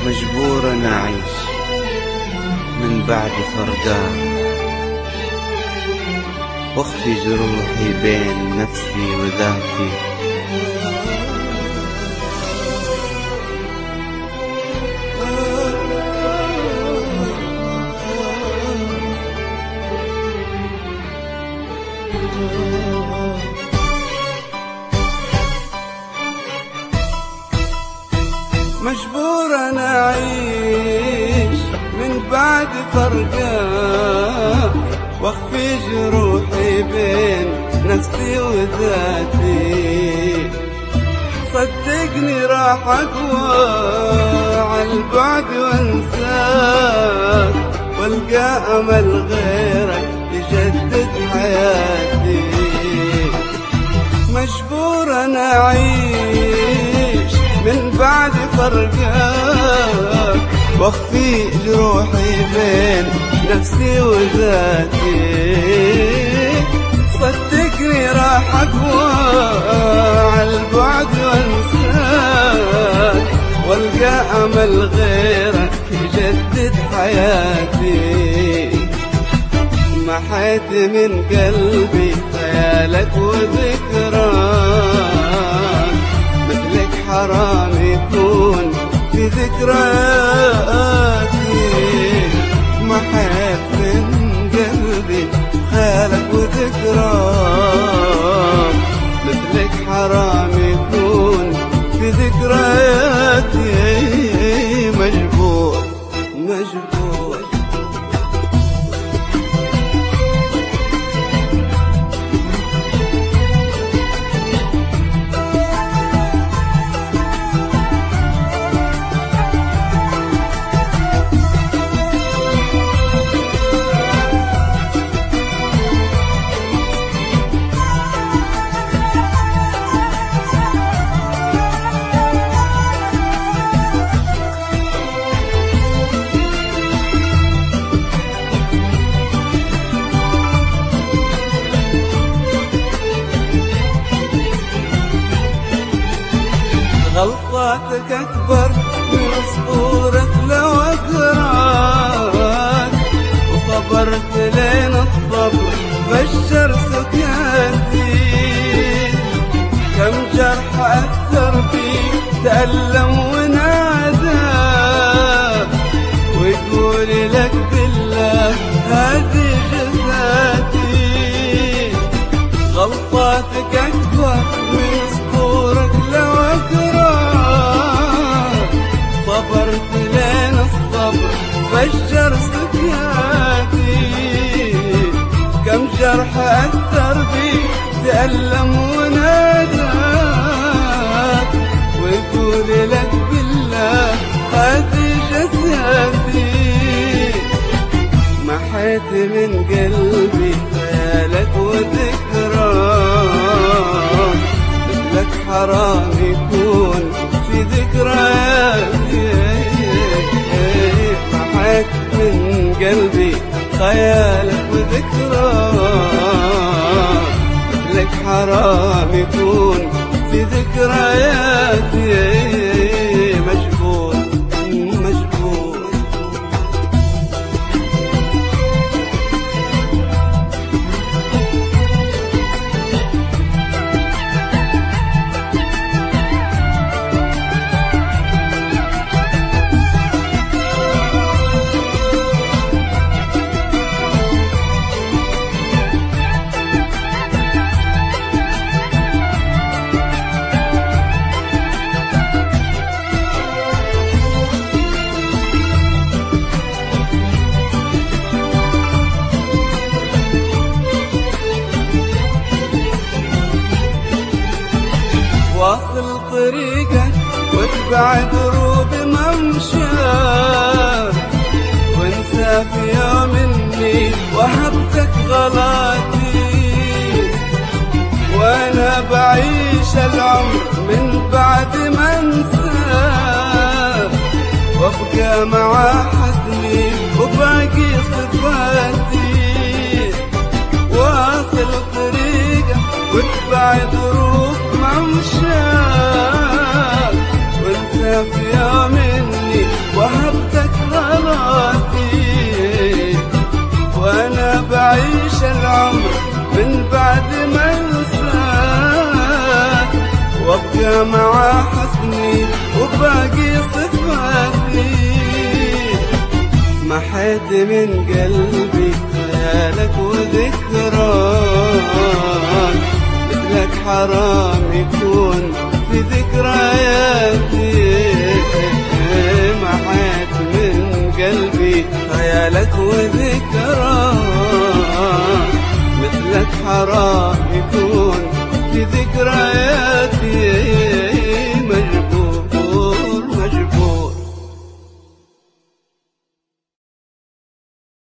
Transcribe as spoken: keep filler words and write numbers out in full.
مجبور أنا أعيش من بعد فرقان، واخفي جروحي بين نفسي وذاتي. مجبور أنا أعيش من بعد فرقان، واخفي جروحي بين نفسي وذاتي. صدقني راح أقوى عالبعد وانساك، والقى أمل غيرك يجدد حياتي. مجبور أنا أعيش من بعد فرقاك، واخفي جروحي بين نفسي وذاتي. صدقني راح أقوى عالبعد وانساك، والقى أمل غيرك يجدد حياتي. محيت من قلبي خيالك وذكراك، مثلك حرام يكون في ذكرياتي. محيت من قلبي خيالك وذكراك، مثلك حرام يكون في ذكرياتي. مجبور مجبور غلطاتك أكبر من أسطورك لو أقراك، وصبرت لين الصبر فجر سكاتي. كم جرح أثر بيك تألم ونادى، ويقول لك بالله هذه جزاتي. غلطاتك أكبر من أسطورك لو أقراك، صبرت لين الصبر فجر سكاتي. كم جرح أثر بيك تألم وناداك، ويقول لك بالله هذه جزاتي. محيت من قلبي خيالك وذكراك، مثلك حرام يكون في ذكرياتي. محيت من قلبي خيالك وذكراك، مثلك حرام يكون في ذكرياتي. مجبور مجبور واصل طريقك واتبع دروب ممشاك، وانسى في يوم اني وهبتك غلاتي. وانا بعيش العمر من بعد ما انساك، وابقى مع حزني وباقي صفاتي. واصل طريقك واتبع دروب ممشاك، وانسى في يوم اني وابقى مع حسني وباقي صفاتي. محيت من قلبي خيالك وذكراك، مثلك حرام يكون في ذكرياتي. محيت من قلبي خيالك وذكراك،